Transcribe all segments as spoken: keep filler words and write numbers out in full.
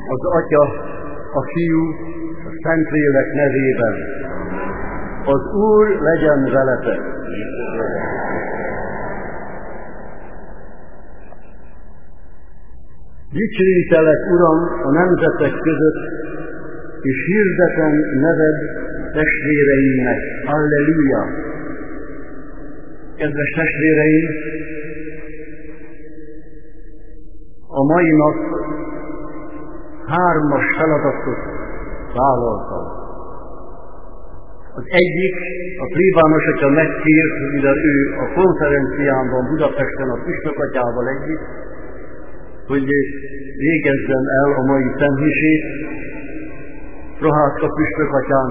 Az Atya, a Fiú, a Szentlélek nevében. Az Úr legyen veletek! Dicsőítelek, Uram, a nemzetek között, és hirdetem neved testvéreimnek. Halleluja! Kedves testvéreim, a mai nap hármas feladatot vállaltam. Az egyik, a plébános atya megkért, mivel ő a konferenciámban Budapesten a Püspök atyával együtt, hogy végezzem el a mai szentmisét, Prohászka Püspök atyán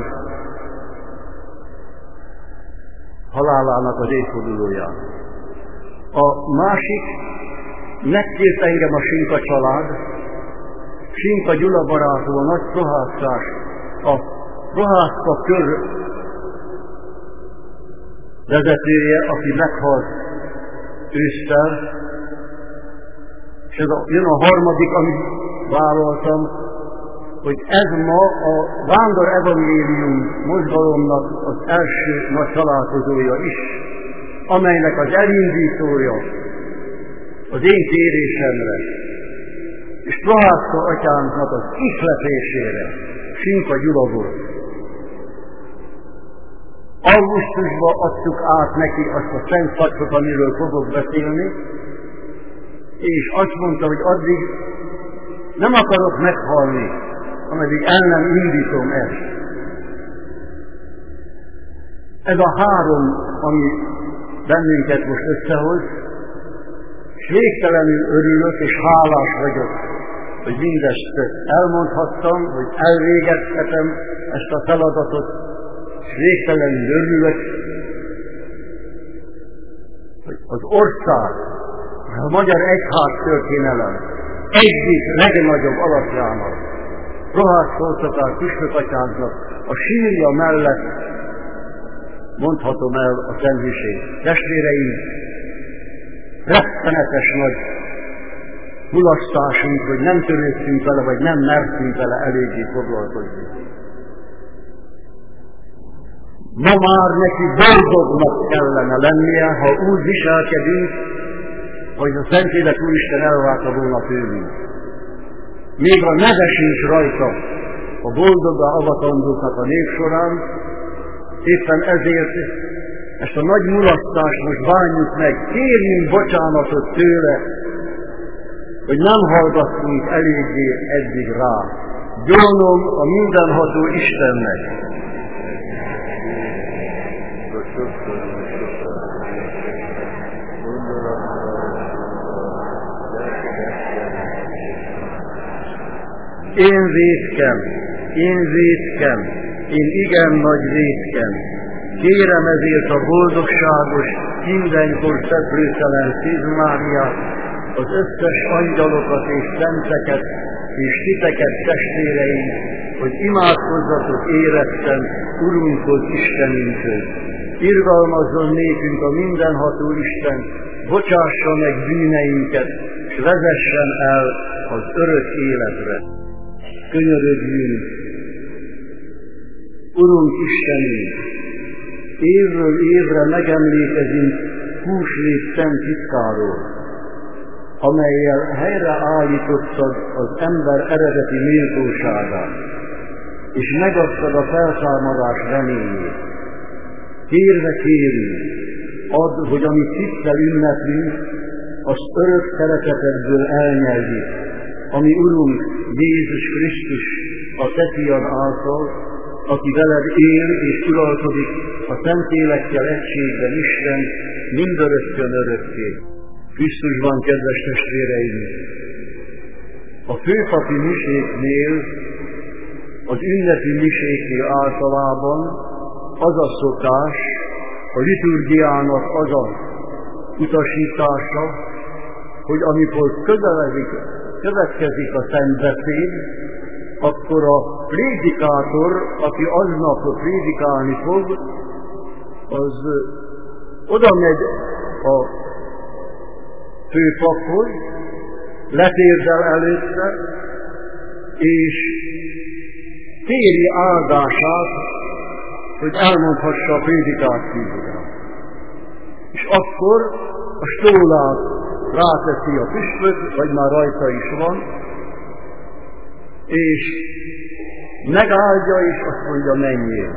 halálának az évfordulóján. A másik, megkért engem a Sinka család, Sinka Gyula barátom, a nagy prohászkás, a Prohászka kör vezetője, aki meghalt ősszel, és ez a, jön a harmadik, amit vállaltam, hogy ez ma a Vándor Evangélium mozgalomnak az első nagy találkozója is, amelynek az elindítója az én kérésemre, és Prohászka atyánknak az ihletésére Sinka Gyula volt. Augusztusban adtuk át neki azt a szent szakkot, amiről fogok beszélni, és azt mondta, hogy addig nem akarok meghalni, ameddig el nem indítom ezt. Ez a három, ami bennünket most összehoz, és végtelenül örülök, és hálás vagyok, hogy mindezt elmondhattam, hogy elvégezhetem ezt a feladatot, és végtelenül örülök, hogy az ország, a magyar egyház történelem egyik legnagyobb alapjának, Prohászka Püspök atyánknak a sírja mellett mondhatom el a szentmisét. Testvéreim, rettenetes nagy mulasztásunk, hogy nem törődtünk vele, vagy nem mertünk vele eléggé foglalkozni. Ma már neki boldognak kellene lennie, ha úgy viselkedünk, hogy a Szentlélek Úristen elválta volna tőlünk. Még a neve sincs rajta a boldoggá avatandóknak a név során, éppen ezért ezt a nagy mulasztást most bánjuk meg, kérjünk bocsánatot tőle, hogy nem hallgattunk eléggé eddig rá. Gyónom a mindenható Istennek. Én vétkem, én vétkem, én igen nagy vétkem. Kérem ezért a boldogságos, mindenkor szeplőtelen Szűz Máriát, az összes angyalokat és szenteket, és titeket, testvéreim, hogy imádkozzatok éretten Urunkhoz, Istenünkhöz. Irgalmazzon nékünk a mindenható Isten, bocsássa meg bűneinket, és vezessen el az örök életre. Könyörögjünk! Urunk Istenünk, évről évre megemlékezünk húsvét szent titkáról, amellyel helyreállítottad az ember eredeti méltóságát, és megadtad a feltámadás reményét. Kérve kérünk, add, hogy amit hittel ünneplünk, azt örök szeretetedből elnyerjük, ami Urunk Jézus Krisztus, a te fiad által, aki veled él és uralkodik a Szentlélekkel egységben Isten, mindörökkön örökké. Krisztusban, kedves testvéreim! A főpapi miséknél, az ünnepi miséknél általában az a szokás, a liturgiának az a utasítása, hogy amikor közeledik, következik a szentbeszéd, akkor a prédikátor, aki aznap prédikálni fog, az oda megy a főpaphoz, letérdel előtte, és téri áldását, hogy elmondhassa a prédikációját. És akkor a stólát ráteszi a püspök, vagy már rajta is van, és megáldja, és azt mondja, menjél.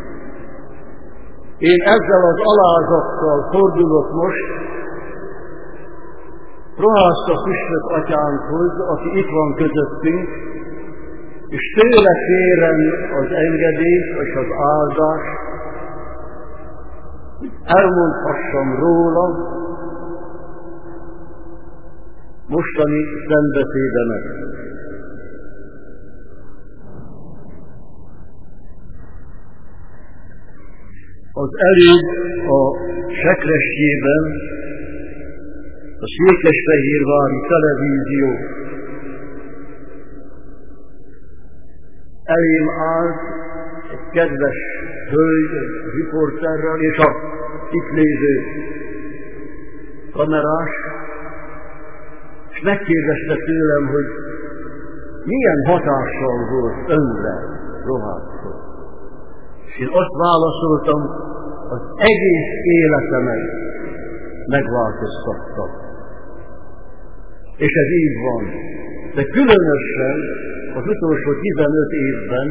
Én ezzel az alázattal fordulok most Prohászka püspök atyánkhoz, aki itt van közöttünk, és tőle kérem az engedélyt és az áldást, hogy elmondhassam róla mostani szentbeszédemet. Az előbb a Sekrestjében a Székesfehérvári televízió elém állt egy kedves hölgy, egy riporterrel, és a itt lévő kamerás, és megkérdezte tőlem, hogy milyen hatással volt önre, Prohászka. És én azt válaszoltam, az egész életemet megváltoztattam. És ez így van. De különösen az utolsó tizenöt évben,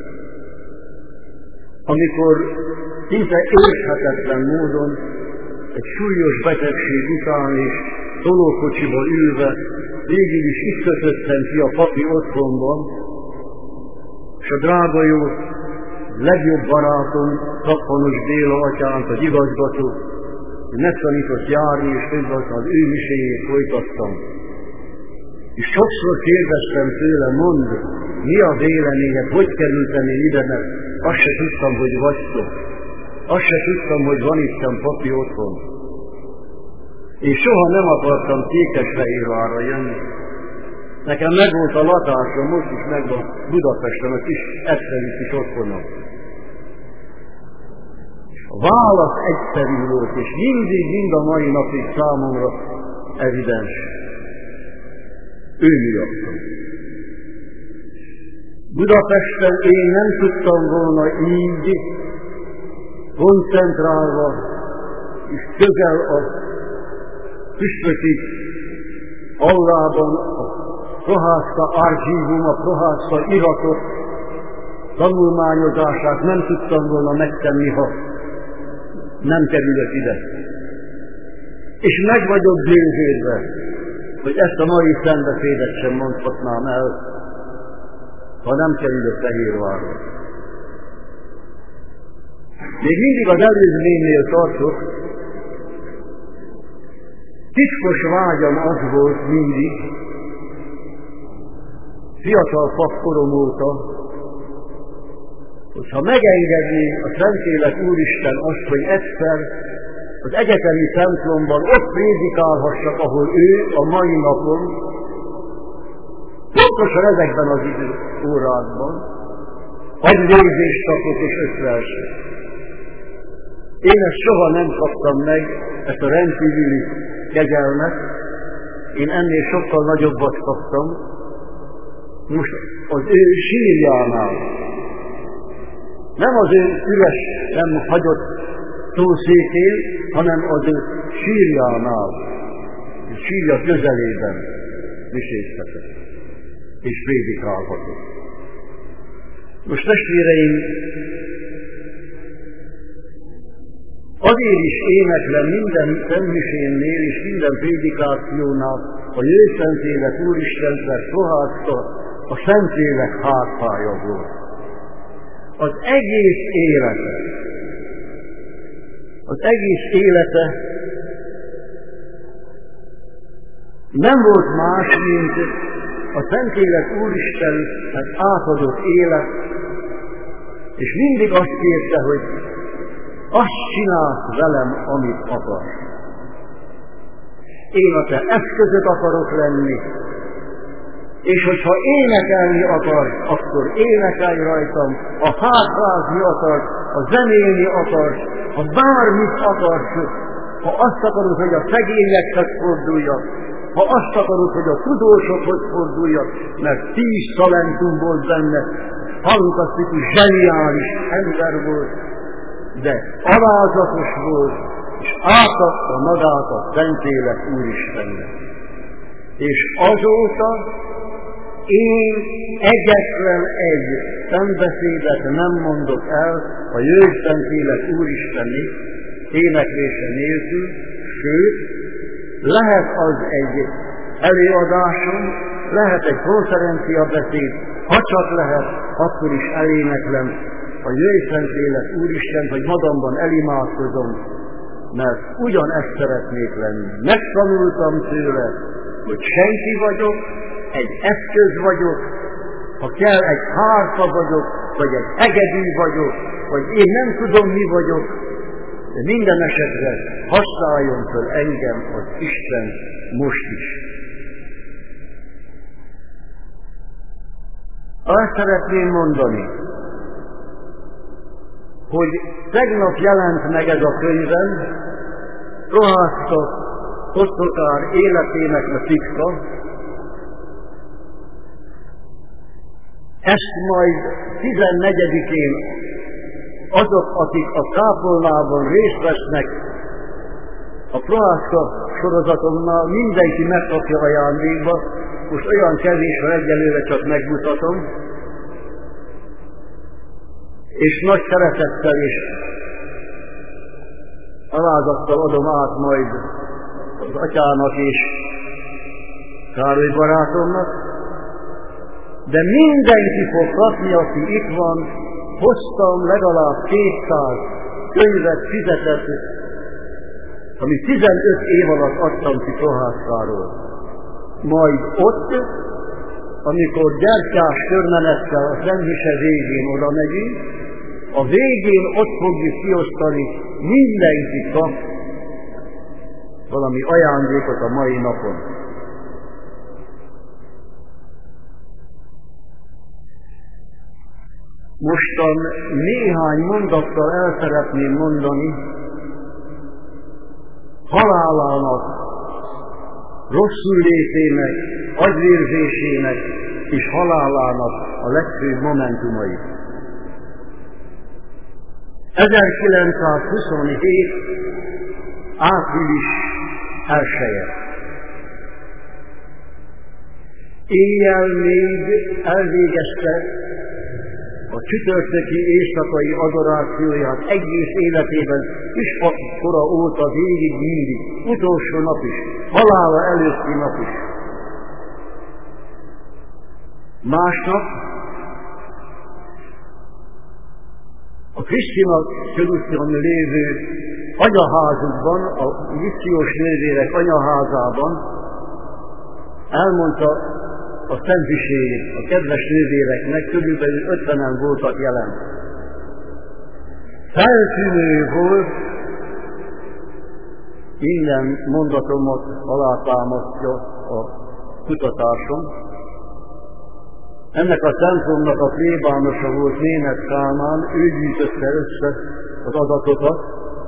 amikor szinte érthetetlen módon egy súlyos betegség után is tolókocsiba ülve végül is itt kötöttem ki a papi otthonban, és a drága jó legjobb barátom, Tappanos Béla atyánk, az igazgató, hogy megtanított járni, és közben az ő miséjét folytattam. És sokszor kérdeztem tőle, mondd, mi a véleményed, hogy kerültem én ide, mert azt se tudtam, hogy vagytok. Azt se tudtam, hogy van itten papi otthon. Én soha nem akartam Székesfehérvárra jönni. Nekem megvolt a lakásom, most is megvan Budapesten, a kis egyszerű kis otthonom. A válasz egyszerű volt, és mindig, mind a mai napig számomra evidens. Ő miattam. Budapesten én nem tudtam volna így, koncentrálva, és közel a püspöki aulában a Prohászka archívum, a Prohászka iratok tanulmányozását nem tudtam volna megtenni, ha nem kerülök ide. És meg vagyok győződve, hogy ezt a mai szentbeszédet sem mondhatnám el, ha nem kerülök Fehérvárra. Még mindig az előzménynél tartok, titkos vágyam az volt mindig, fiatal papkorom óta, hogyha megengedné a Szentlélek Úristen azt, hogy egyszer az egyetemi templomban ott prédikálhassak, ahol ő a mai napon, pontosan ezekben az idő órákban, egy végzést kapott és összeesett. Én ezt soha nem kaptam meg, ezt a rendkívüli kegyelmet, én ennél sokkal nagyobbat kaptam, most az ő sírjánál, nem az ő üres, nem hagyott szószékén, hanem az ő sírjánál, sírja közelében visézhetett és prédikálhatott. Most testvéreim, azért is éneklem minden szentmisénnél és minden prédikációnál a Jöjjszentlélek Úristennek Prohászka a Szentlélek háthája volt. Az egész élete, az egész élete nem volt más, mint a Szentlélek Úristennek átadott élet, és mindig azt kérte, hogy azt csinálsz velem, amit akarsz. Én a te eszközöd akarok lenni, és hogyha énekelni akarsz, akkor énekelj rajtam, ha hátrázni akarsz, ha zenélni akarsz, ha bármit akarsz, ha azt akarod, hogy a szegényekhez forduljak, ha azt akarod, hogy a tudósokhoz forduljak, mert tíz talentum volt benne, fantasztikus, zseniális ember volt, de alázatos volt, és átadta magát a Szentlélek Úristennek. És azóta én egyetlen egy szembeszédet nem mondok el a Jöjj Szentlélek Úristeni éneklése nélkül, sőt, lehet az egy előadásom, lehet egy konferenciabeszéd, ha csak lehet, akkor is eléneklem a Jöjj Szentlélek Úristen, hogy magamban elimádkozom, mert ugyanezt szeretnék lenni. Megtanultam tőle, hogy senki vagyok, egy eszköz vagyok, ha kell, egy hárfa vagyok, vagy egy hegedű vagyok, vagy én nem tudom, mi vagyok, de minden esetre használjon föl engem az Isten most is. Azt szeretném mondani, hogy tegnap jelent meg ez a könyvem, Prohászka Kosztolkár életének a titka. Ezt majd tizennegyedikén azok, akik a kápolnában részt vesznek a Prohászka sorozatomnál, mindenki megkapja ajándékba. Most olyan kevés, hogy egyelőre csak megmutatom. És nagy szeretettel és alázattal adom át majd az atyának és Károly barátomnak, de mindenki fog kapni, aki itt van. Hoztam legalább kétszáz könyvet, fizetett, ami tizenöt év alatt adtam ki Prohászkáról. Majd ott, amikor gyertyás körmenettel a Szentmise végén oda megyünk, a végén ott fogjuk kiosztani, mindenki kap valami ajándékot a mai napon. Mostan néhány mondattal el szeretném mondani halálának, rosszul létének, agyvérzésének és halálának a legfőbb momentumait. ezerkilencszázhuszonhét. április elseje. Éjjel még elvégezte a csütörtöki éjszakai adorációját, egész életében kiskora óta végig mindig, utolsó nap is, halála előtti nap is. Másnap a Krisztina körúton lévő anyaházukban, a missziós nővérek anyaházában elmondta a szentmiséjét a kedves nővéreknek, körülbelül ötvenen voltak jelen. Feltűnő volt, innen mondatomat alátámasztja a kutatásom. Ennek a templomnak a plébánosa volt Németh Kálmán, ő gyűjtötte össze az adatokat.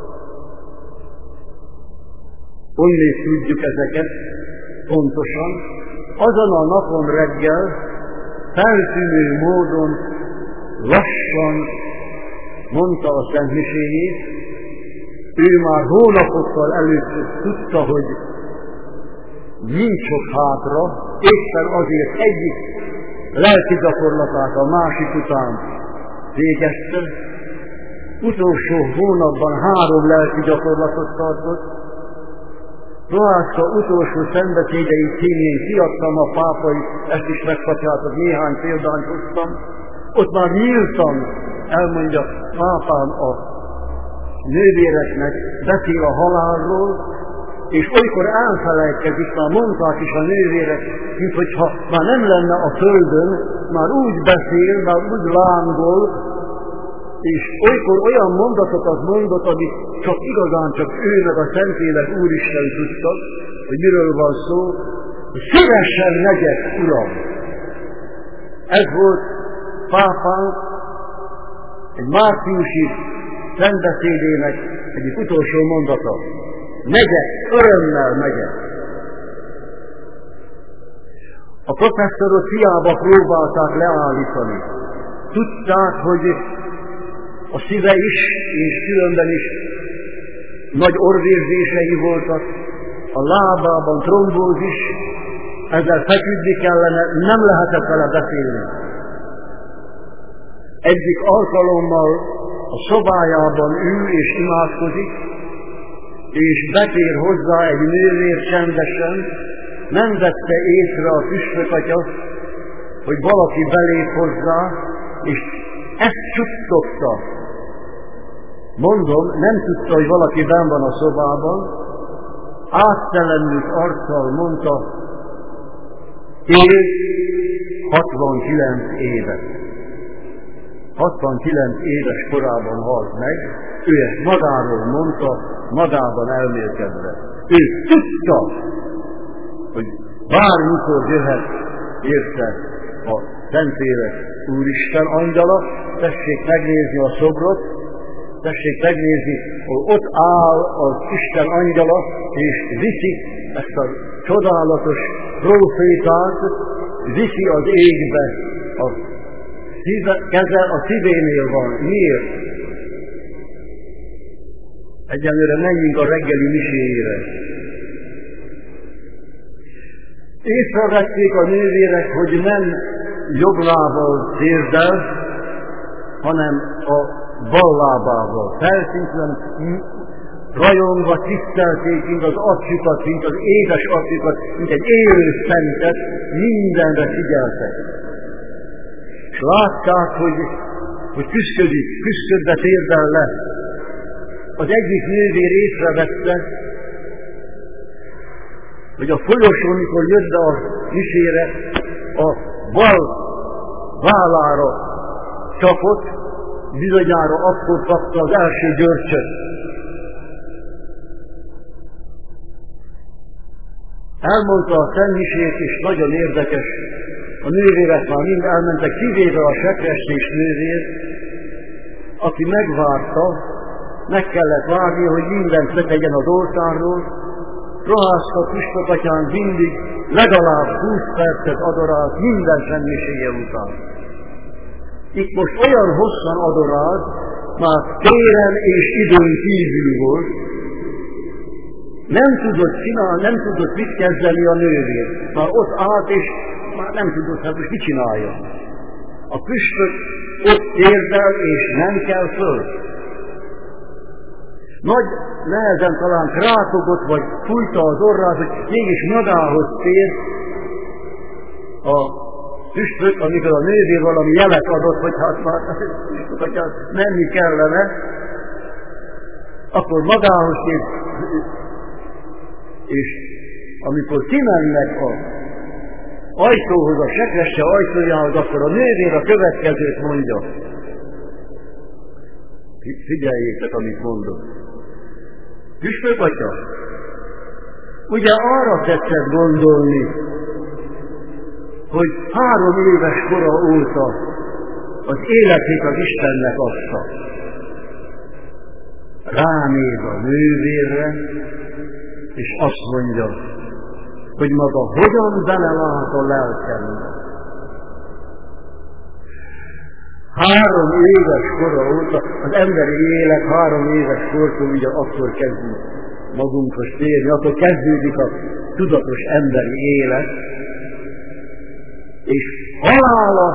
Onnét tudjuk ezeket pontosan. Azon a napon reggel feltűnő módon lassan mondta a szentmiséjét. Ő már hónapokkal előtt tudta, hogy nincs sok hátra, éppen azért egyik lelki gyakorlatát a másik után végezte. Utolsó hónapban három lelki gyakorlatot tartott. Prohászka utolsó szentbeszédei címén kiadtam a pápai, ezt is megkapjátok, néhány példányt hoztam. Ott már nyíltan elmondja pápán a nővéreknek, beszél a halálról, és olykor elfelejtkezik, már mondták is a nővérek, mint hogyha már nem lenne a földön, már úgy beszél, már úgy lángol, és olykor olyan mondatokat mondott, amit csak igazán csak ő meg a Szentlélek Úristen tudta, hogy miről van szó, hogy szívesen megyek, Uram. Ez volt pápánk egy márciusi szentbeszédének egyik utolsó mondata. Megyek, örömmel megyek. A professzorot hiába próbálták leállítani. Tudták, hogy a szíve is, és különben is nagy orvérzései voltak, a lábában trombózis, ezzel feküdni kellene, nem lehetett vele beszélni. Egyik alkalommal a szobájában ül és imádkozik, és betér hozzá egy nővér csendesen, nem vette észre a püspökatya, hogy valaki belép hozzá, és ezt csuttogta. Mondom, nem tudta, hogy valaki benn van a szobában, áttelenült arccal mondta, él hatvankilenc évet. hatvankilenc éves korában halt meg, ő ezt magáról mondta, magában elmélkedve. Ő tudta, hogy bármikor jöhet érte a Szentlélek Úristen angyala, tessék megnézni a szobrot, tessék megnézni, hogy ott áll az Isten angyala, és viszi ezt a csodálatos profétát, viszi az égbe, a szíve, keze a szívénél van. Miért? Egyelőre menjünk a reggeli miséjére. Észrevették a nővérek, hogy nem jobb lábbal térdel, hanem a bal lábával. Felszintelen rajongva tisztelték, mint az arcukat, mint az édes arcukat, mint egy élő szentet, mindenre figyeltek. És látták, hogy, hogy küszködik, küszködve térdel le. Az egyik nővér észrevette, hogy a folyosón, mikor jött be a misére, a bal vállára csapott, bizonyára akkor kapta az első györcsöt. Elmondta a szentmisét, és nagyon érdekes, a nővérek már mind elmentek, kivéve a sekrestés nővér, aki megvárta, meg kellett várni, hogy mindent letegyen az oltárról, rohászta püspökatyán mindig legalább húsz percet adorált minden szentmiséje után. Itt most olyan hosszan adorált, már téren és időn kívül volt, nem tudott csinálni, nem tudott mit kezdeni a nővér. Már ott állt, és már nem tudott, hát most mit csináljon. A püspök ott térdel, és nem kell föl. Nagy nehezen talán krátogott, vagy fújta az orrát, hogy mégis magához tér a püspök, amikor a nővér valami jelet adott, hogy hát már püspök, menni kellene, akkor magához tér, és amikor kimennek a ajtóhoz, a sekresse ajtójához, akkor a nővér a következőt mondja. Figyeljétek, amit mondok. Püspök atya, ugye arra tetszett gondolni, hogy három éves kora óta az életét az Istennek adta. Ránéz a nővérre, és azt mondja, hogy maga hogyan belelát a lelkembe. Három éves kora óta, az emberi élet három éves kortól ugye akkor kezdünk magunkhoz térni, akkor kezdődik a tudatos emberi élet, és halála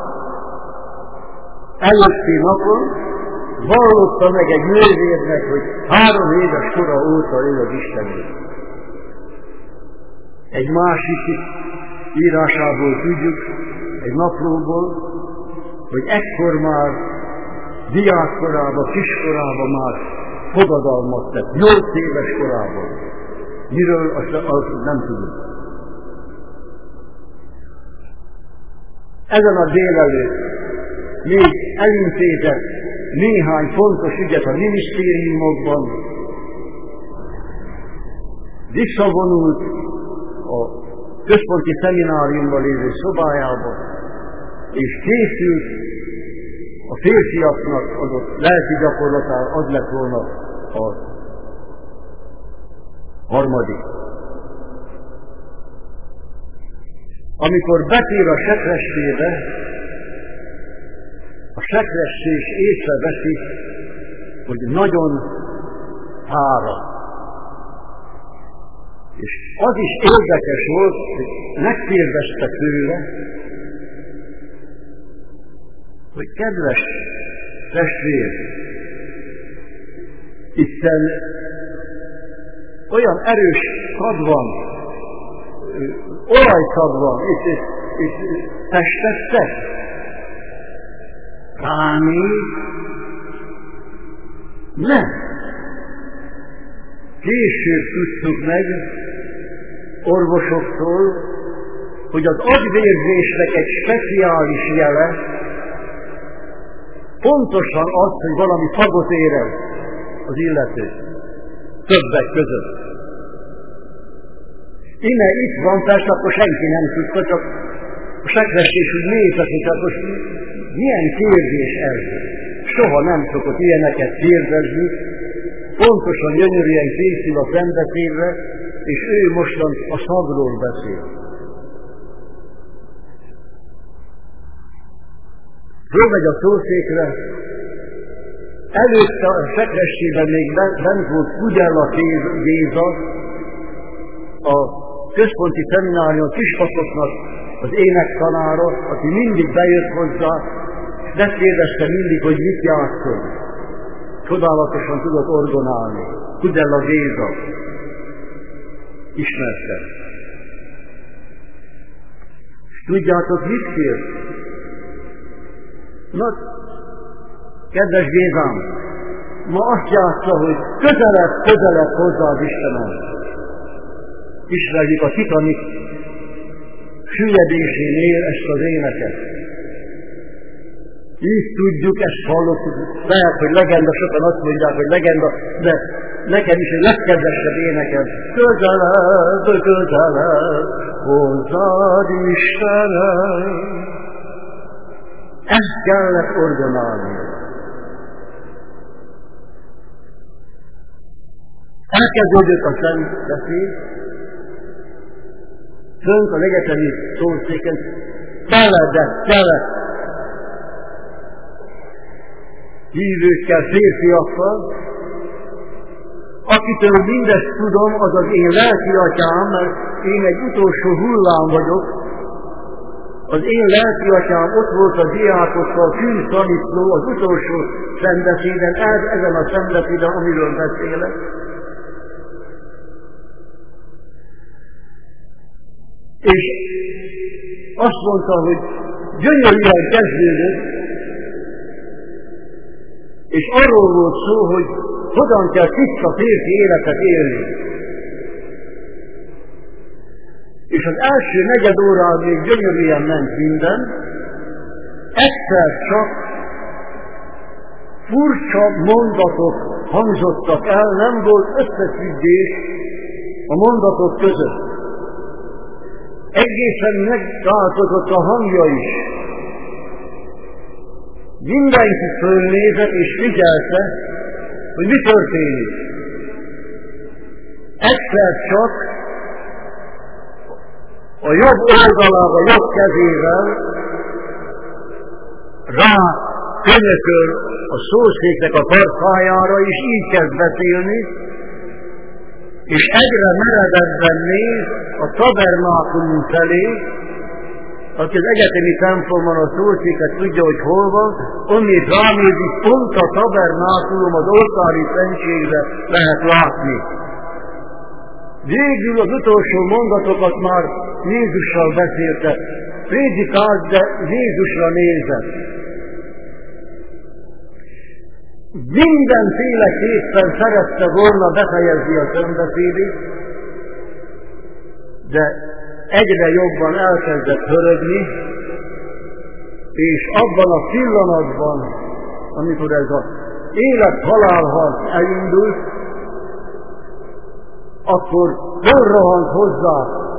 előtti napon vallotta meg egy nővérnek, hogy három éves kora óta ő az Istenért. Egy másik írásából tudjuk, egy naplóból, hogy ekkor már diákkorában, kiskorában már fogadalmat tett, nyolc éves korában. Miről, azt, azt nem tudjuk. Ezen a délelőtt még elintézett néhány fontos ügyet a minisztériumokban, visszavonult a központi szemináriumban lévő szobájába, és készült a férfiaknak adott lelki gyakorlatán, az lett volna a harmadik. amikor betér a sekrestébe, a sekrestés észreveszi, hogy nagyon fáradt. És az is érdekes volt, hogy megkérdezte tőle, hogy kedves testvér, itten olyan erős szad van, olajszad van, itt, itt, itt testettek, ránéz, nem. Később tudtuk meg orvosoktól, hogy az agyvérzésnek egy speciális jele pontosan az, hogy valami fagot érez az illető. Többek között. Innen itt van, persze akkor senki nem tudta, csak a sekrestés úgy nézett, hogy hát most milyen kérdés ez? Soha nem szokott ilyeneket kérdezni, pontosan gyönyörűen készül a szembeszédre, és ő mostan a szagról beszél. Fölmegy a szószékre, előtte a sekrestében még bent volt Kudella Géza, a központi szeminárium Kispatoknak az énektanára, aki mindig bejött hozzá, és megkérdezte mindig, hogy mit játszol. Csodálatosan tudott orgonálni. Kudella Géza. Ismerte. És tudjátok, mit kér? Na, kedves Gézám, ma azt játsza, hogy közelebb, közelebb hozzá az Istenem. Ismerjük a Titanic süllyedésénél ezt az éneket. Így tudjuk, ezt hallottuk, lehet, hogy legenda, sokan azt mondják, hogy legenda, de nekem is egy legkedvesebb énekem. Közelebb, közelebb, hozzád Istenem. Ezt kellett orgonálni. Elkezdődött a szentbeszéd, fönt a legegyszerű szószéken, teledett, tele hívőkkel, férfiakkal, akitől mindezt tudom, az az én lelki atyám, mert én egy utolsó hullám vagyok. Az én lelki atyám ott volt a diákokkal, Kűn Szaniszló, az utolsó szentbeszéden, ez, ezen a szentbeszéden, amiről beszélek. És azt mondta, hogy gyönyörűen kezdődött, és arról volt szó, hogy hogyan kell tiszta férfi életet élni. És az első negyed órán még gyönyörűen ment minden, egyszer csak furcsa mondatok hangzottak el, nem volt összefüggés a mondatok között. Egészen megváltozott a hangja is. Mindenki fölnézett és figyelte, hogy mi történik. Egyszer csak a jobb oldalára, a jobb kezével rá könyököl a szószéknek a tarkájára, és így kezd beszélni, és egyre meredebben néz a tabernákulum felé, aki az egyetemi templomban a szószéket tudja, hogy hol van, onnét ránézik, pont a tabernákulum, az oltári szentségre lehet látni. Végül az utolsó mondatokat már Jézussal beszélte. Prédikált, de Jézusra nézett. Mindenféleképpen szerette volna befejezni a szentbeszédét, de egyre jobban elkezdett hörögni, és abban a pillanatban, amikor ez az élet-halálharc elindult, akkor fölrohant hozzá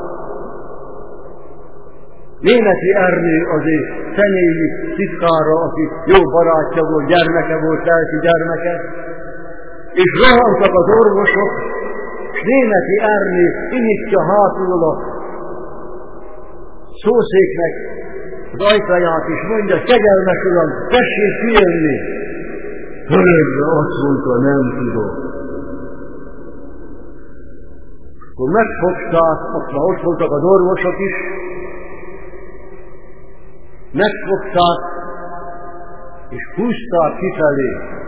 Németi Ernő, az ő személyi titkára, aki jó barátja volt, gyermeke volt, lelki gyermeke, és rohantak az orvosok, és Németi Ernő kinyitja hátul a szószéknek az ajtaját, és mondja, kegyelmes uram, tessék kijönni. Hölgyre azt mondta, nem tudom. Akkor megfogták, akkor ott voltak az orvosok is, megfogták, és húzták kifelé.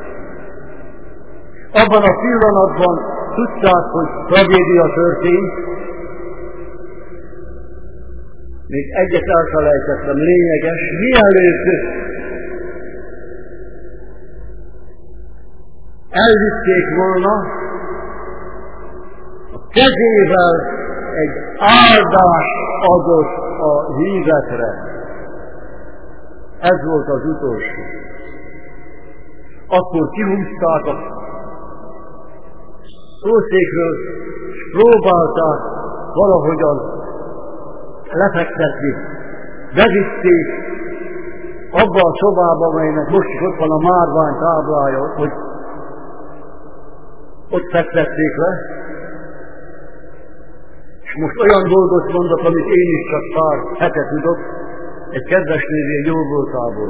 Abban a pillanatban tudták, hogy tragédia történt. Még egyet elfelejtettem, lényeges, mielőtt elvitték volna, a kezével egy áldást adott a hívekre. Ez volt az utolsó. Akkor kihúzták a szószékről, és próbálták valahogyan lefektetni. Bevitték abba a szobába, amelynek most is ott van a márvány táblája, hogy ott fektették le. És most olyan dolgot mondok, amit én is csak pár hete tudok, egy kedves nővér jó voltából.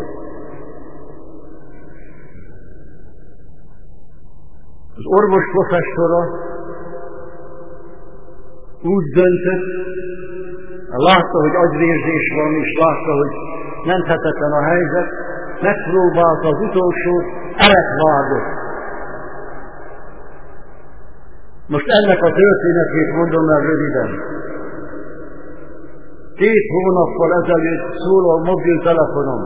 Az orvos professzora úgy döntött, látta, hogy agyvérzés van, és látta, hogy menthetetlen a helyzet, megpróbálta az utolsó erekvágott. Most ennek a történetét mondom el röviden. Két hónappal ezelőtt szól a mobiltelefonom.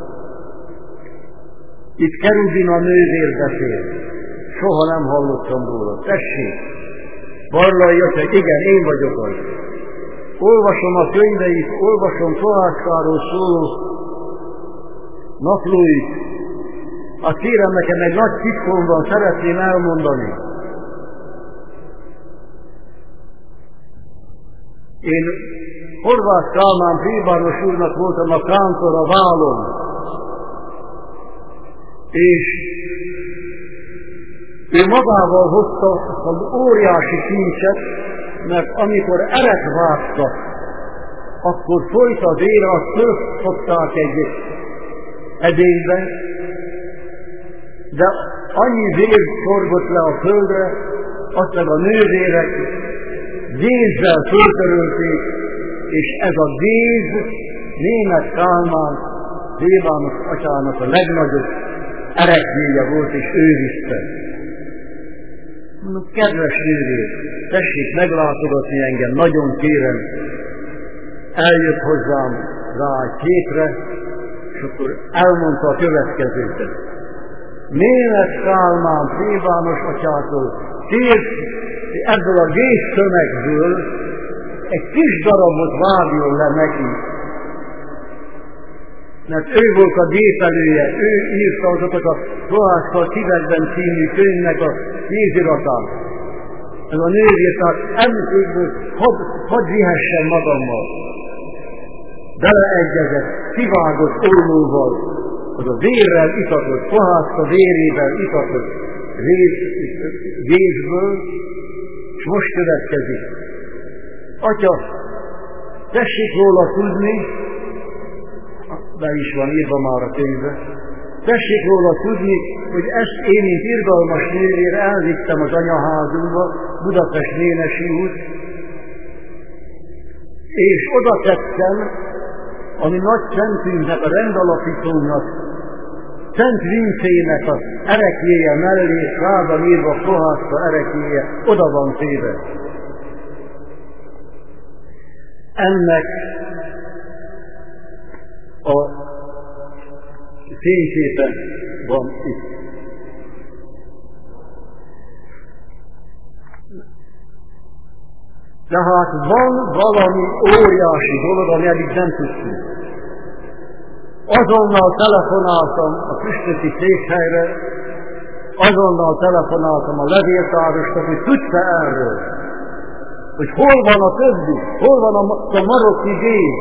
Itt Kerubina nővér beszél. Soha nem hallottam róla. Tessék! Barlai atya, igen, én vagyok az. Olvasom a könyveit, olvasom Kohászkáról szóló naplóit. A kérem, nekem egy nagy titkom van, szeretném elmondani. Én Horváth Kálmán plébános úrnak voltam a kántor a Válon, és ő magával hozta az óriási kincset, mert amikor eret vágtak, akkor folyt a vér, azt fölfogták egy edénybe, de annyi vér forgott le a földre, azt meg a nővérek gézzel föltörölték, és ez a géz Németh Kálmán plébános atyának a legnagyobb erekjéje volt, és ő vitte. Mondom, kedves nővér, tessék meglátogatni engem, nagyon kérem. Eljött hozzám rá egy hétre, és akkor elmondta a következőt. Németh Kálmán plébános atyától kért ebből a géztömegből egy kis darabot vágjon le neki. Mert ő volt a gépelője, ő írta azokat a Kohászka Szívekben című könyvnek a kéziratát. Ez a nővér, tehát említék volt, hadd had vihessen magammal. Beleegyezett, kivágott ollóval, az a vérrel itatott, Kohászka vérével itatott gézből, és most következik. Atya, tessék róla tudni, be is van írva már a könyvbe, tessék róla tudni, hogy ezt én, mint irgalmas nővér elvittem az anyaházunkba, Budapest Ménesi út, és oda tettem, ami nagy szentünknek, a rendalapítónak, Szent Vincének az erekjéje mellé, rádal írva Kohászka erekjéje, oda van téve. Ennek a fényképe van itt. Tehát van valami óriási dolog, ami eddig nem tudtunk. Azonnal telefonáltam a püspöki székhelyre, azonnal telefonáltam a levéltárosnak, hogy tudsz-e erről? Hogy hol van a többi? Hol van a, a marokki géz?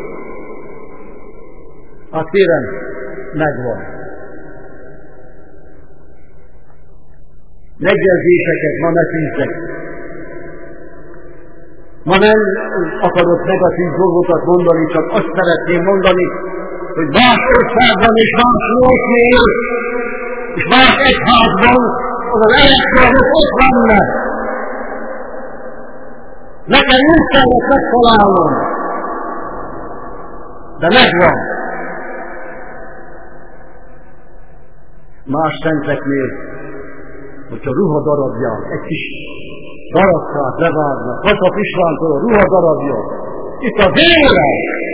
Hát kérem, megvan. Megjegyzéseket ma ne tűztek. Ma nem akarok negatív dolgokat mondani, csak azt szeretném mondani, hogy más országban és más népnél, és más egyházban az az elektromos ott vannak. Nekem nem kellett megtalálnom, de megvan. Más szenteknél, hogyha ruhadarabja, egy kis darabkát levágnak, Kacap Istvántól a ruhadarabja, itt a vére.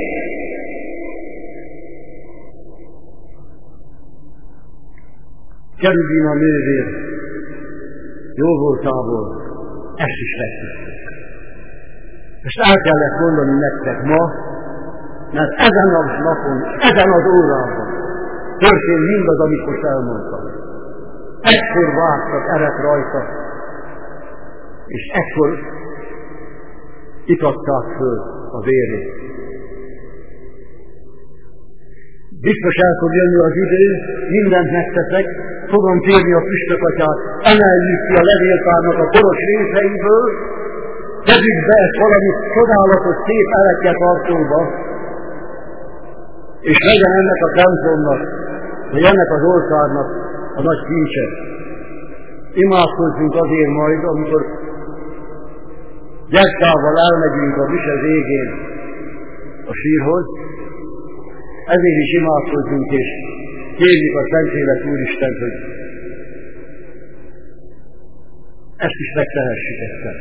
Kerubina nővér jó voltából ezt is megtettük. És el kellett mondani nektek ma, mert ezen a napon, ezen az órában történt mindaz, amit most elmondtam. Ekkor vágtak eret rajta, és ekkor itatták föl a vérét. Biztos el fog jönni az idő, mindent megteszek, fogom kérni a püspökatyát, emeljük ki a levéltárnak a koros részeiből, tegyük be ezt valami csodálatos, szép elekkel tartóba, és legyen ennek a templomnak, vagy ennek az oltárnak a nagy kincse. Imádkozzunk azért majd, amikor gyertyával elmegyünk a mise végén a sírhoz, ezért is imádkozzunk, és kérjük a Szentlélek Úristent, hogy ezt is megtehessük egyszer.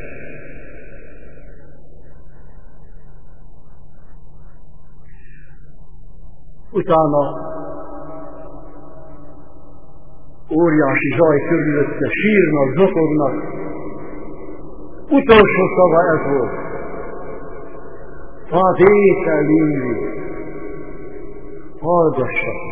Utána óriási zaj körülötte, sírnak, zokognak. Utolsó szava ez volt. Fadéte líri. Hallgassatok.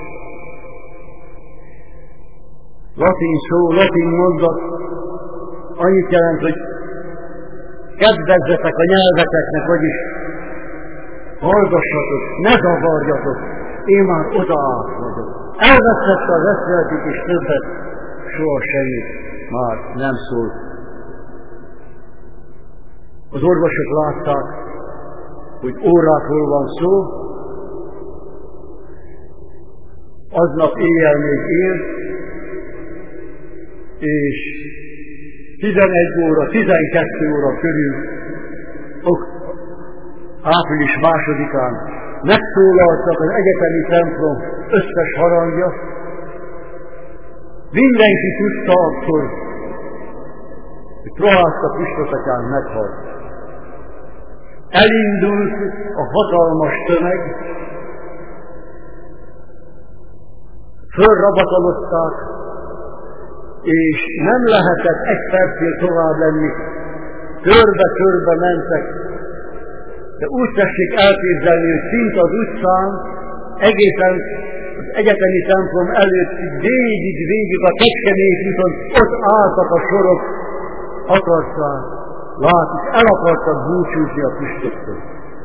Latin szó, latin mondat annyit jelent, hogy kedvezzetek a nyelveteknek, vagyis hallgassatok, ne zavarjatok, én már odaállt vagyok. Elvesztette az eszméletét, és többet soha semmit már nem szólt. Az orvosok látták, hogy órákról van szó, aznap éjjel még él, és tizenegy óra, tizenkettő óra körül, április másodikán megszólaltak az egyetemi templom összes harangja. Mindenki tudta akkor, hogy Prohászka püspökatyán meghalt. Elindult a hatalmas tömeg, fölrabatalozták, és nem lehetett egy percnél tovább lenni. Körbe-körbe mentek, de úgy tessék elképzelni, hogy szint az utcán, egészen az egyetemi templom előtt végig-végig a Kecskemét úton ott álltak a sorok, akarták, látjuk, el akartak búcsúzni a püspöktől.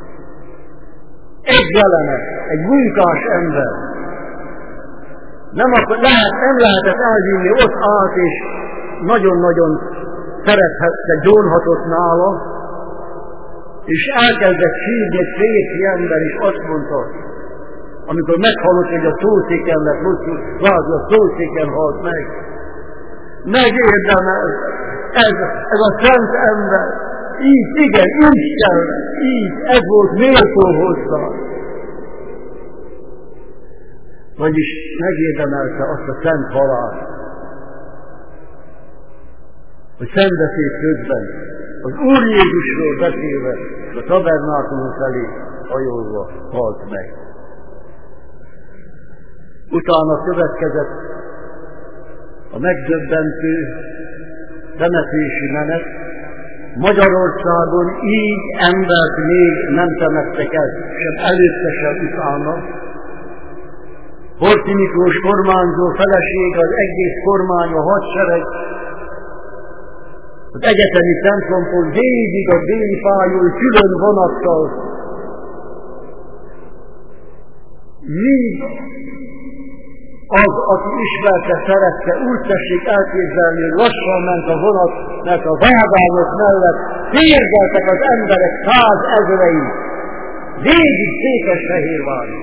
Egy jelenet, egy munkás ember, nem, akar, lehet, nem lehetett elvinni, ott állt, és nagyon-nagyon szerethette, gyónhatott nála, és elkezdett sírni egy férfi ember, és azt mondta, amikor meghallott, hogy a szószéken lett rosszul, vágja, a szószéken halt meg. Megérdemel, ez, ez a szent ember, így, igen, így kell, így, ez volt méltó hozzá. Vagyis megérdemelte azt a szent halált, hogy szentbeszéd közben az Úr Jézusról beszélve, a tabernákulum felé hajolva halt meg. Utána következett a megdöbbentő temetési menet. Magyarországon így embert még nem temettek el, sem előtte, sem utána. Horthy Miklós kormányzó felesége, az egész kormány, a hadsereg, az egyetemi templomtól végig a déli pályon külön vonattal, míg az, aki ismerte, szerette, úgy tessék elképzelni, hogy lassan ment a vonat, mert a vágányok mellett térdeltek az emberek százezrei, végig Székesfehérváron.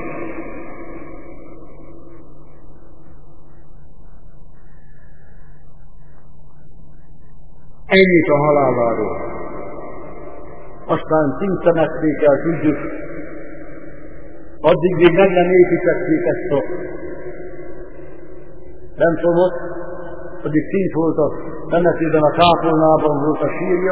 Ennyit a haláláról. Aztán színtemették el, tudjuk, addig még meg nem építették ezt a templomot, addig szint volt a temetőben, a kápolnában volt a sírja,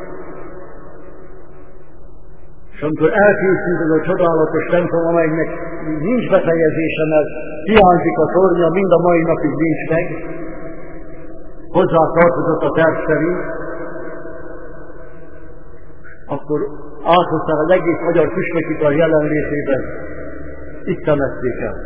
és amikor elkészült ez a csodálatos templom, amelynek nincs befejezése, mert hiányzik a tornya, mind a mai napig nincs meg, hozzá tartozott a terv szerint, akkor áthozták az egész magyar püspökipar jelenlétében, itt temették el.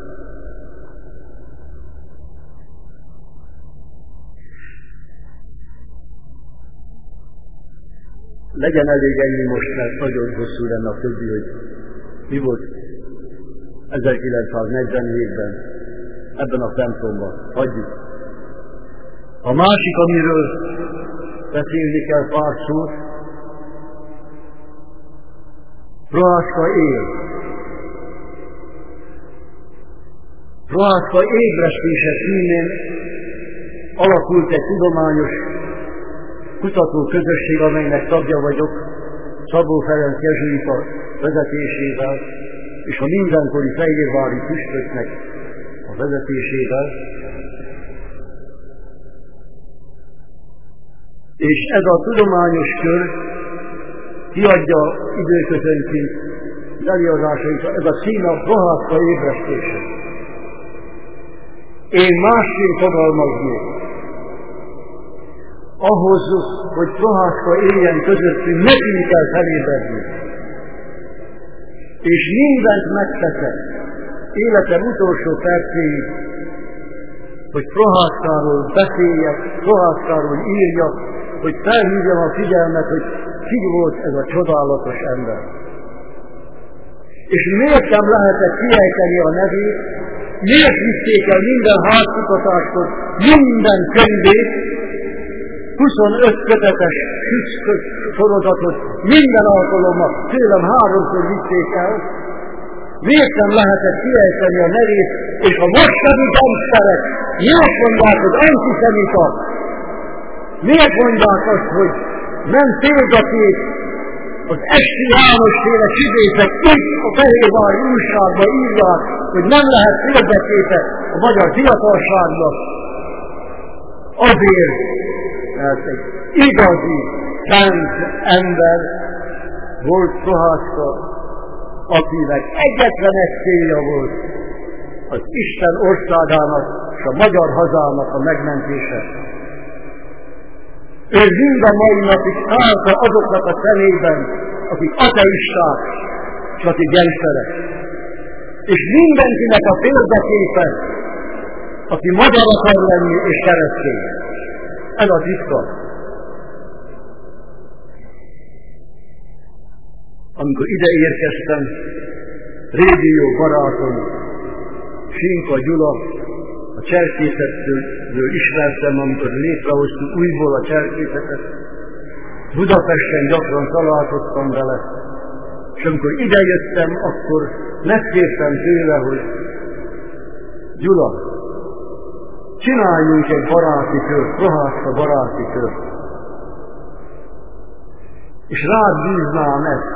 Legyen elég ennyi most, mert nagyon hosszú lenne a többi, hogy mi volt ezerkilencszáznegyvenhétben ebben a templomban. Hagyjuk. A másik, amiről beszélni kell pár szót, Prohászka él. Prohászka ébresztése címén alakult egy tudományos kutatóközösség, amelynek tagja vagyok, Szabó Ferenc jezsuita vezetésével, és a mindenkori fehérvári püspöknek a vezetésével. És ez a tudományos kör kiadja időközönként az előadásait, ez a cím a Prohászka ébresztése. Én másként fogalmaznék. Ahhoz, hogy Prohászka éljen közöttünk, nekünk kell felébredni. És mindent megteszek, életem utolsó percéig, hogy Prohászkáról beszéljek, Prohászkáról írjak, hogy felhívjam a figyelmet, hogy ki volt ez a csodálatos ember. És miért nem lehetett kiejteni a nevét, miért vitték el minden házkutatáskor, minden könyvét, huszonöt kötetes sorozatot minden alkalommal, tőlem háromszor vitték el, miért nem lehetett kiejteni a nevét, és a mostani gangsterek miért mondják, hogy antiszemita, miért mondják azt, hogy nem példakép, az Esti János-féle csibészek itt a Fehérvári újságban írják, hogy nem lehet példaképe a magyar fiatalságnak. Azért, mert egy igazi, szent ember volt Prohászka, akinek egyetlen egy célja volt az Isten országának és a magyar hazának a megmentése. Ő mind a mai napig állta azoknak a személyben, akik ateisták, és akik gengszerek. És mindenkinek a példaképe, aki magyar akar lenni és keresztény. Ez a titka. Amikor ide érkeztem, régi jó barátom, Sinka Gyula, a cserkészetről ismertem, amikor létrehoztuk újból a cserkészetet. Budapesten gyakran találkoztam vele, és amikor idejöttem, akkor megkértem tőle, hogy Gyula, csináljunk egy baráti kört, Prohászka baráti kört. És rád bíznám ezt.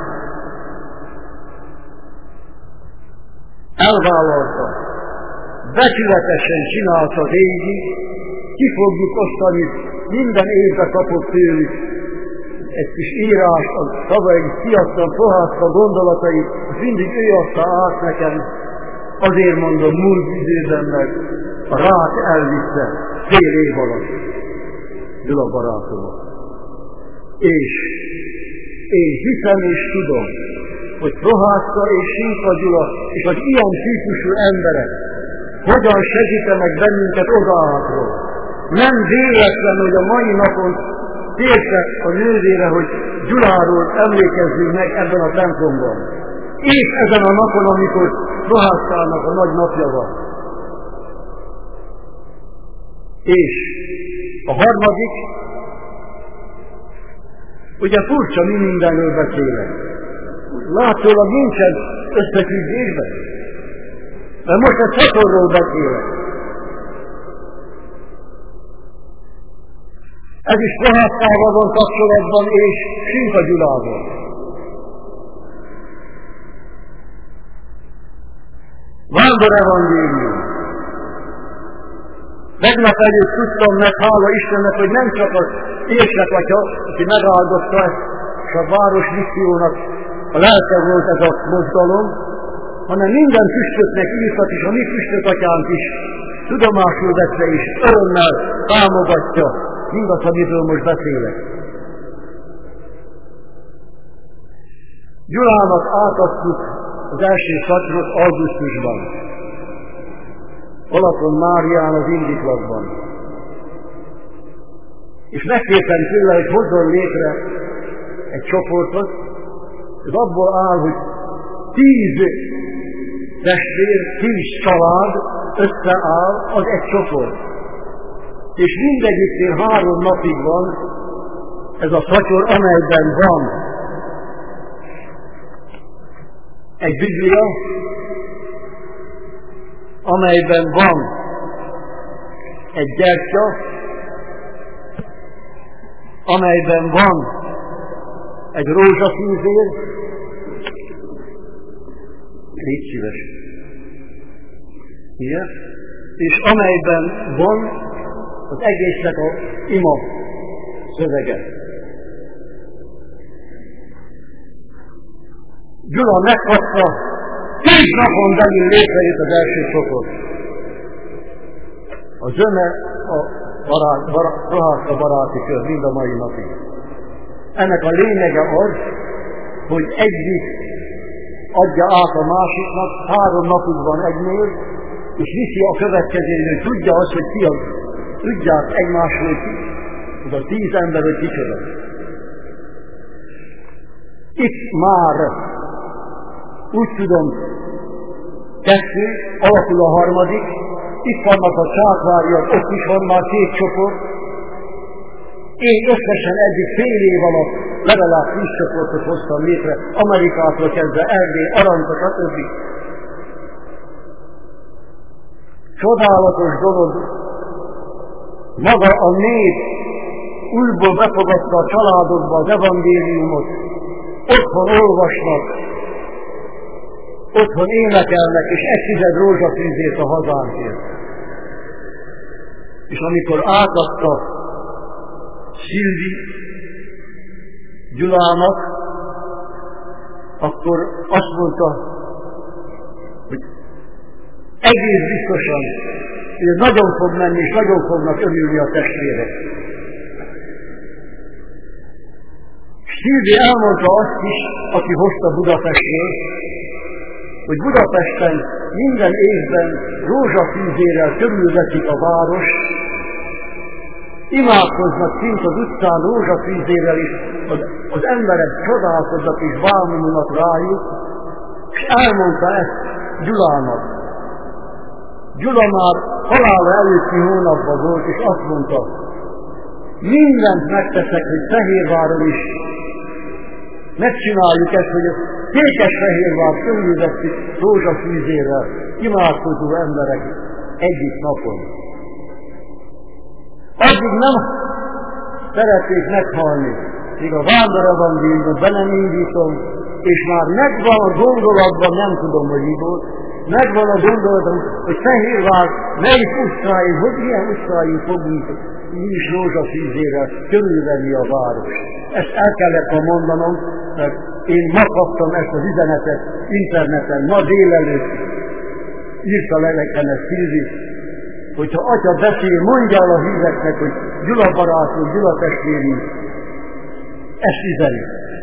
Elvállalta. Becsületesen csinálta végig, ki fogjuk osztani, minden évben kapott tőlük egy kis írás, a szavaig kiadtam, Prohászka gondolatait, mindig ő adta át nekem, azért mondom múlt időben, mert a rák elvitte fél év alatt, Gyula barátomat. És én hiszem és tudom, hogy Prohászka és Sinka Gyula és az ilyen típusú emberek hogyan segítenek bennünket odaátról. Nem véletlen, hogy a mai napon kértek a nővére, hogy Gyuláról emlékezzünk meg ebben a templomban. Épp ezen a napon, amikor Prohászkának a nagy napja van. És a harmadik, ugye furcsa, mi mindenről beszélek. Látszólag nincsen összefüggésben. De most a szatorról beszélek. Ez is Prohászkával van kapcsolatban, és Simpa Gyulával. Vándor evangélium. Tegnap előtt tudtam meg, hála Istennek, hogy nem csak az Érsek atya, aki megáldotta ezt, és a város missziónak a lelke volt ez a mozgalom, hanem minden püspöknek írtak, és a mi püspökatyánk is tudomásul vette, és örömmel támogatja mindazt, amiről most beszélek. Gyulának átadtuk az első szakrot augusztusban, Balaton Márián az indiklatban. És megkértem tőle, hogy hozzon létre egy csoportot, ez abból áll, hogy tíz testvér, tíz család összeáll, az egy csoport. És mindegyiknél három napig van ez a szatyor, amelyben van egy Biblia, amelyben van egy gyertya, amelyben van egy rózsafűzér, légy szíves, ilyen, és amelyben van az egésznek a ima szövege. Gyula megkapta, tíz napon belül létrejött az első csoport. A zöme a barát, barát, Prohászka baráti kör mind a mai napig. Ennek a lényege az, hogy egyik adja át a másiknak, három napig van egynél, és viszi a következőnél, hogy tudja azt, hogy ki az, tudják egymásról ki, az a tíz ember, hogy kicsoda. Itt már úgy tudom, kettő, alakul a harmadik, itt vannak a csákváriak, ott is van már két csoport. Én összesen eddig fél év alatt legalább tíz csoportot hoztam létre, Amerikától kezdve, Erdély, Aranyka, stb. Csodálatos dolog, maga a nép újból befogadta a családokba az evangéliumot, otthon olvasnak, otthon énekelnek, és egy tized rózsafűzért a hazánkért. És amikor átadta Szilvi Gyulának, akkor azt mondta, hogy egész biztosan, hogy ez nagyon fog menni, és nagyon fognak örülni a testvérek. Szilvi elmondta azt is, aki hozta Budapestről, hogy Budapesten minden évben rózsafűzérrel körülveszik a város, imádkoznak szint az utcán rózsafűzérrel is, az, az emberek csodálkoznak és bámulnak rájuk, és elmondta ezt Gyulának. Gyula már halála előtti hónapban volt, és azt mondta, mindent megteszek, hogy Fehérváron is megcsináljuk ezt, hogy a Székesfehérvár körülveszik rózsafűzérrel imádkozó emberek egyik napon. Addig nem szerették meghalni, míg a vándor evangéliumot be nem indítom, és már megvan a gondolatban, nem tudom, hogy mi volt, megvan a gondolatban, hogy Fehérvár melyik utcáin, hogy milyen utcáin fogunk mi is rózsafűzérrel körülvenni a város. Ezt el kellett ma mondanom, mert én ma kaptam ezt az üzenetet interneten, ma délelőtt írta le nekem ezt Szilvi, hogyha atya beszél, mondja el a híveknek, hogy Gyula barátunk, Gyula testvérünk, ezt üzeni.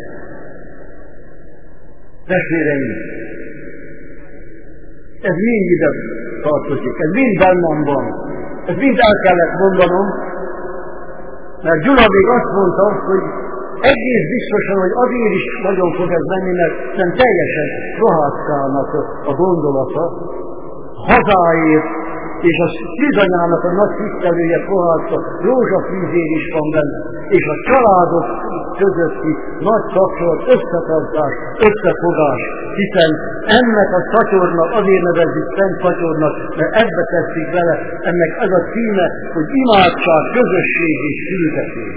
Testvéreim, ez mind ide tartozik, ez mind bennem van, ez mind el kellett mondanom, mert Gyula még azt mondta, hogy egész biztosan, hogy azért is nagyon fog ez menni, mert nem teljesen Prohászkának a gondolata, hazáért és a szűzanyának a nagy tisztelője Prohászka rózsafűzér is van benne, és a családok közötti nagy kapcsolat, összetartás, összefogás, hiszen ennek a csatornak azért nevezzük Szent Csatornak, mert ebbe teszik vele, ennek ez a címe, hogy imádság, közösség és küldetés.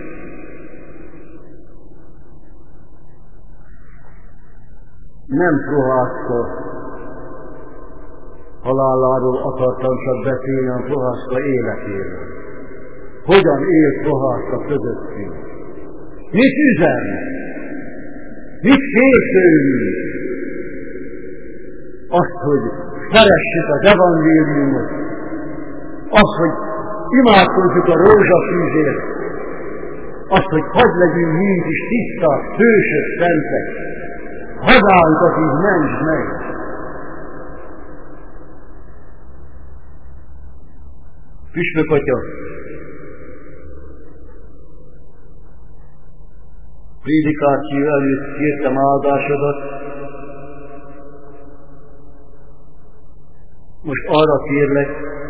Nem Prohászka haláláról akartam csak beszélni, a Prohászka életéről. Hogyan él Prohászka közöttünk? Mit üzen? Mit készülünk? Azt, hogy szeressük az evangéliumot, azt, hogy imádkozzuk a rózsafűzért, azt, hogy hadd legyünk mind is tiszták, hősök, szentek, hazánkat így ments meg. Püspök atya, prédikáció előtt kértem áldásodat, most arra kérlek,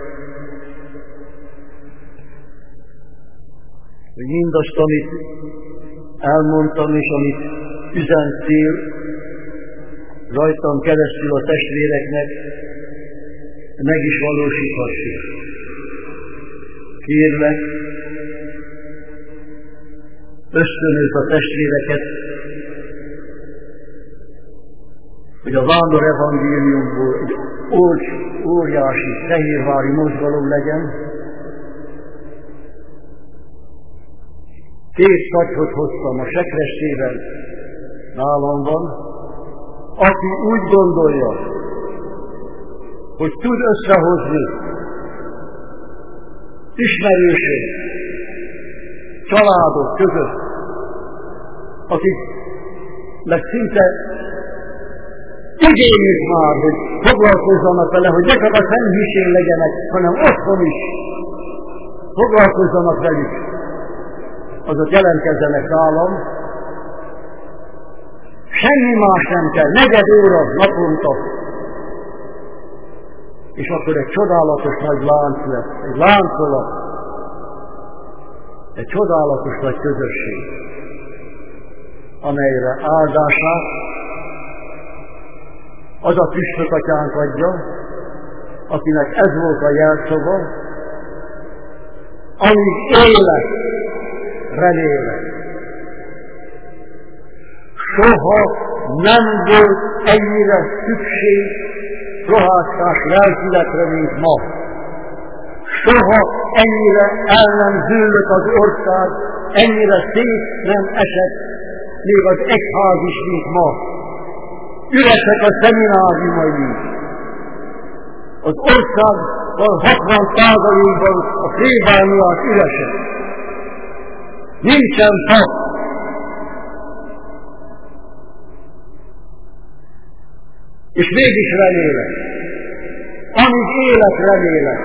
hogy mindazt, amit elmondtam és amit üzentél rajtam keresztül a testvéreknek, meg is valósíthassuk. Kérlek, ösztönözd a testvéreket, hogy a vándor evangéliumból egy óriási fehérvári mozgalom legyen. Két szatyhot hoztam a sekrestével, nálam van, aki úgy gondolja, hogy tud összehozni ismerősök, családok között, akiknek szinte igényük már, hogy foglalkozzanak vele, hogy ne csak a szentmisén legyenek, hanem otthon is foglalkozzanak velük, azok jelentkezzenek nálam. Semmi más nem kell, negyed óra naponta, és akkor egy csodálatos nagy lánc lesz, egy láncolat, egy csodálatos nagy közösség, amelyre áldását az a püspök atyánk adja, akinek ez volt a jelszava, amíg élek, remélek. Soha nem volt ennyire szükség prohászkás lelkületre, mint ma. Soha ennyire el nem zűlött az ország, ennyire szét nem esett, még az egyház is, mint ma. Üresek a szemináriumaink. Az országban hatvan százalékban a plébániák üresek. Nincsen pap. És mégis remélek. Amíg élek, remélek.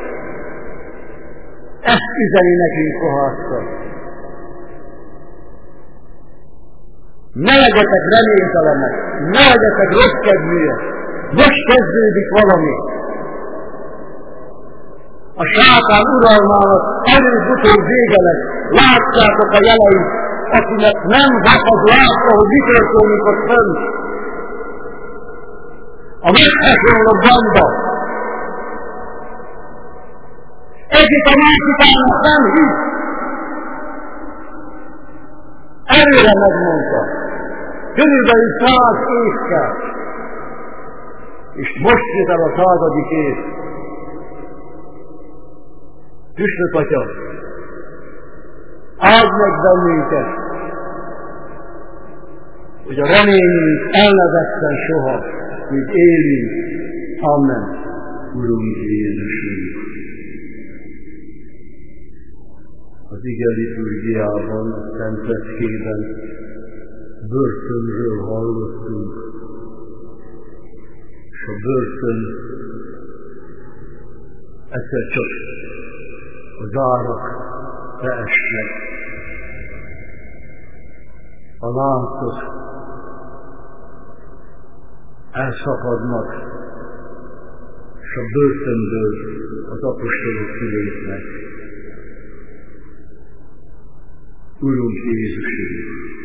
Ezt üzeni nekünk Prohászka. Ne legyetek reménytelenek, ne legyetek rossz kedvűek. Most kezdődik valami. A sátán uralmának előbb-utóbb vége lesz. Látjátok a jeleit, akinek nem vakad látva, hogy mi történik ott fönt. A meghasonló banda. Egyik a másikának nem hisz. Előre megmondta. Körülbelül száz év kell. És most jött el a századik év. Püspök atya, áld meg bennünket, hogy a reményünk el ne vesszen soha, míg élünk. Amen. Urunk Jézusunk! Az ige liturgiában, a szentleckében börtönről hallottunk, és a börtön egyszer csak a zárak leesnek, a láncok elszakadnak, és a börtönből az apostolok kilépnek. Urunk Jézusunk,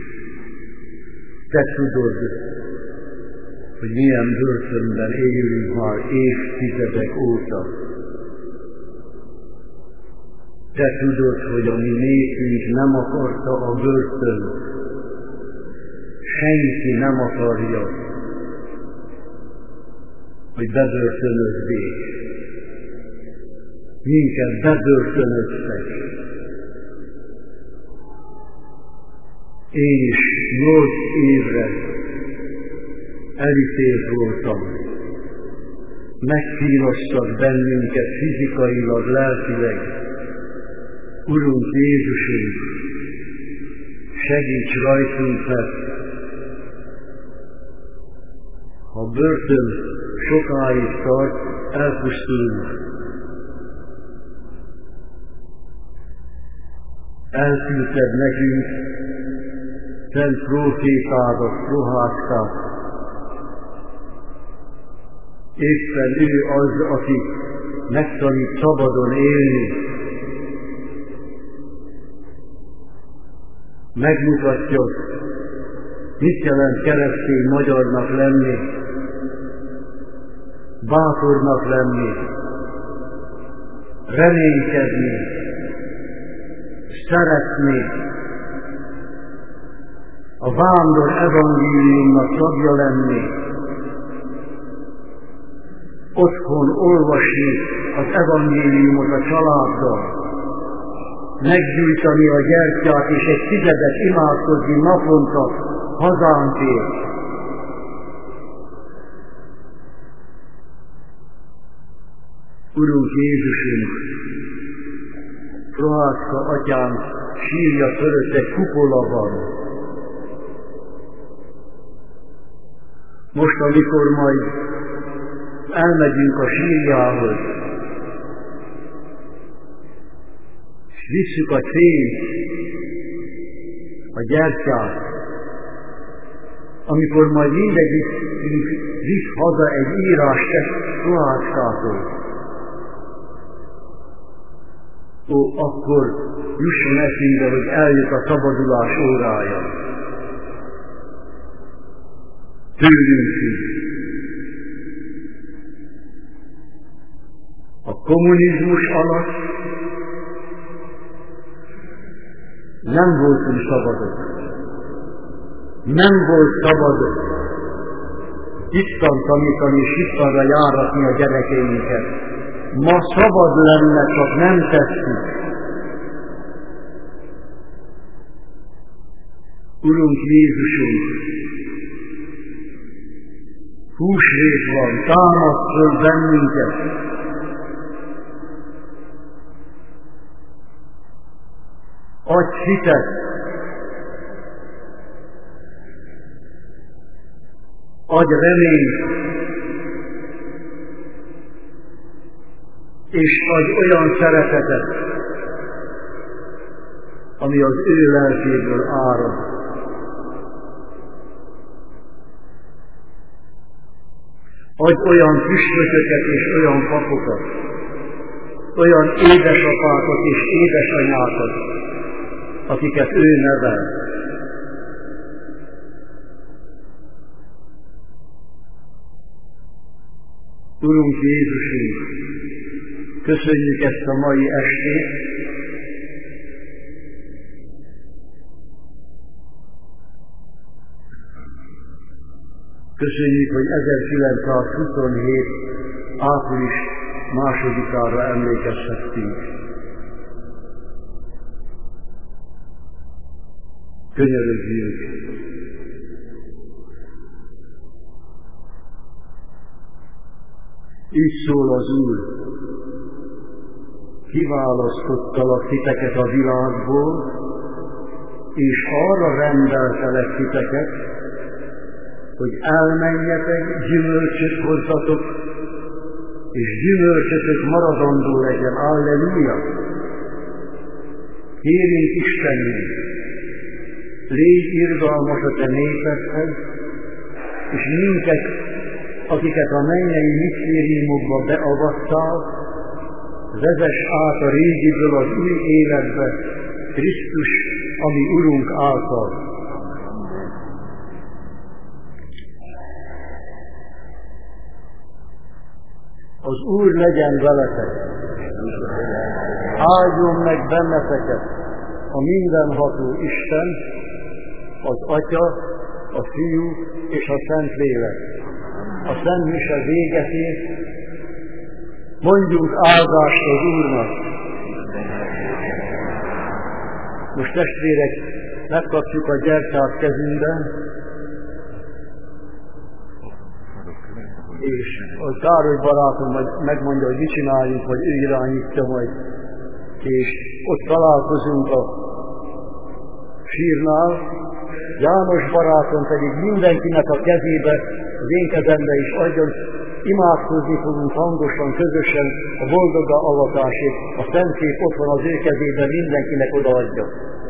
Te tudod, hogy milyen börtönben élünk már évtizedek óta. Te tudod, hogy a mi népünk nem akarta a börtön. Senki nem akarja, hogy bebörtönözzék. Minket bebörtönöztek. Én is nyolc évre elítélt voltam. Megkínoztak bennünket fizikailag, lelkileg. Urunk Jézusunk, segíts rajtunk, mert ha a börtön sokáig tart, elpusztulunk. Elküldted nekünk szent prófétádat, Prohászkát. Éppen ő az, aki megtanít szabadon élni. Megmutatja, mit jelent keresztény magyarnak lenni, bátornak lenni, reménykedni, szeretni, a vándor evangéliumnak tagja lenni, otthon olvasni az evangéliumot a családdal, meggyújtani a gyertyát és egy tizedet imádkozni naponta hazánkért. Urunk Jézusunk, Prohászka atyám sírja fölött egy kupola van. Most, amikor majd elmegyünk a sírjához, és visszük a fényt, a gyertyát, amikor majd mindegyik visz haza egy írást Prohászkától, ó, akkor jusson eszünkbe, hogy eljött a szabadulás órája. Tőlünk is. A kommunizmus alatt nem voltunk szabadok. Nem volt szabadok ittan tanítani és ittanra járatni a gyerekeinket. Ma szabad lenne, csak nem tesszük. Urunk Jézusunk, húsvét van, támaszt föl bennünket. Adj hitet, adj reményt, és adj olyan szeretetet, ami az ő lelkéből árad. Adj olyan püspököket és olyan papokat, olyan édesapákat és édesanyákat, akiket ő nevel. Urunk Jézusunk, köszönjük ezt a mai estét, köszönjük, hogy ezerkilencszázhuszonhét április másodikára emlékezhettünk. Könyörögjünk! Így szól az Úr: kiválasztottalak titeket a világból, és arra rendeltelek titeket, hogy elmenjetek, gyümölcsöt hozzatok, és gyümölcsötök maradandó legyen. Alleluja! Kérjünk Istenünk, légy irgalmas a te népedhez, és minket akiket a mennyei misztériumokba beavattál, vezess át a régiből az új életbe, Krisztus, ami Urunk által. Az Úr legyen veletek, áldjon meg benneteket a mindenható Isten, az Atya, a Fiú és a Szentlélek. A Szent Mise véget ér, mondjunk áldást az Úrnak. Most testvérek, megkapjuk a gyertyát kezünkben, és a Károly barátom majd megmondja, hogy mit csináljunk, hogy ő irányítja majd. És ott találkozunk a sírnál, János barátom pedig mindenkinek a kezébe, az én kezembe is adjon, imádkozni fogunk hangosan, közösen a boldogá avatásért. A Szentkép ott van az ő kezében, mindenkinek odaadja.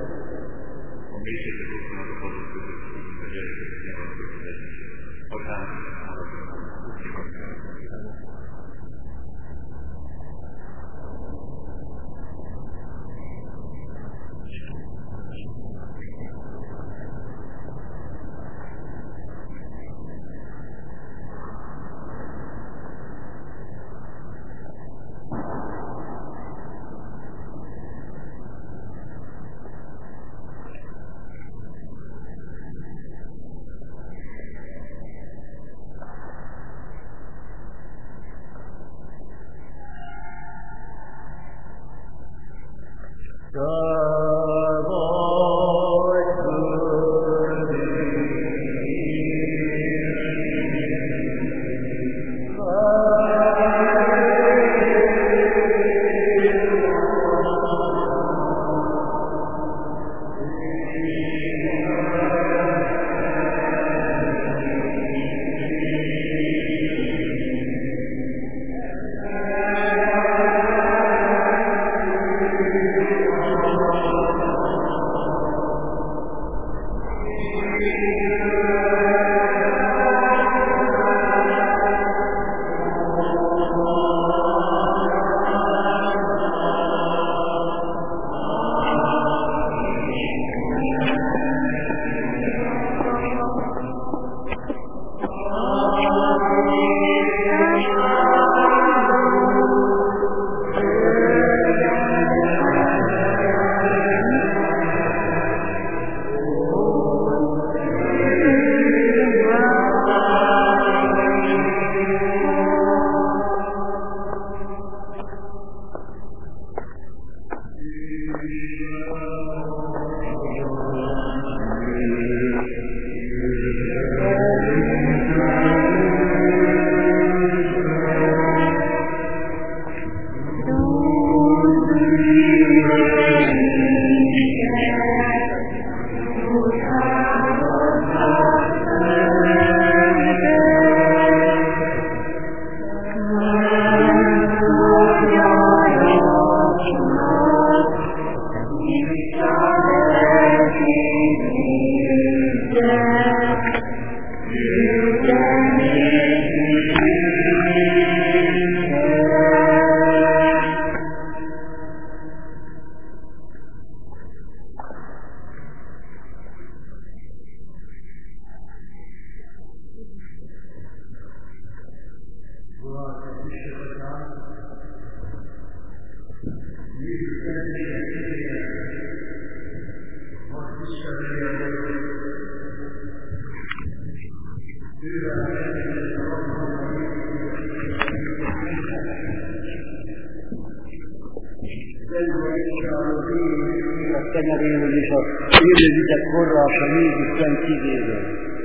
A tenyeréből és a élővizek forrása Jézus szent szívéről.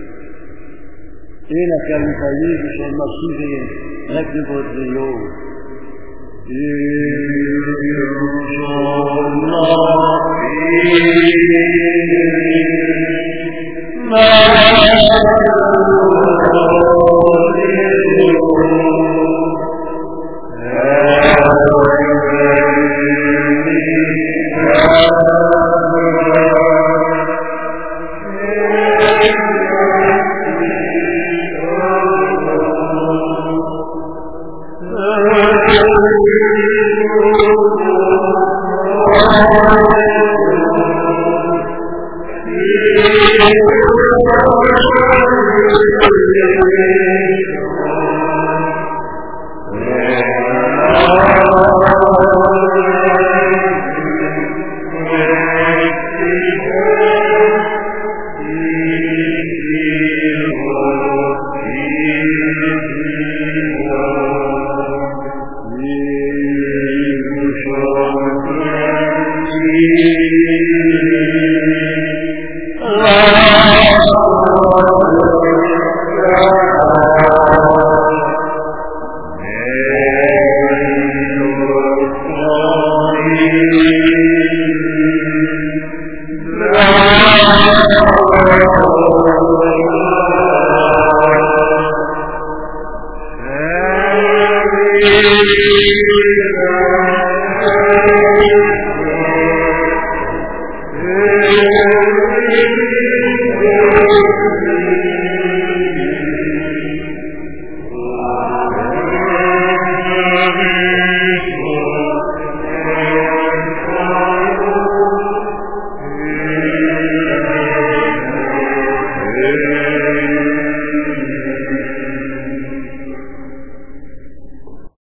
Énekeljük a Jézusomnak szívén, megnyugodni jó. Jézusomnak szívén, megnyugodni jó. Oh Amen.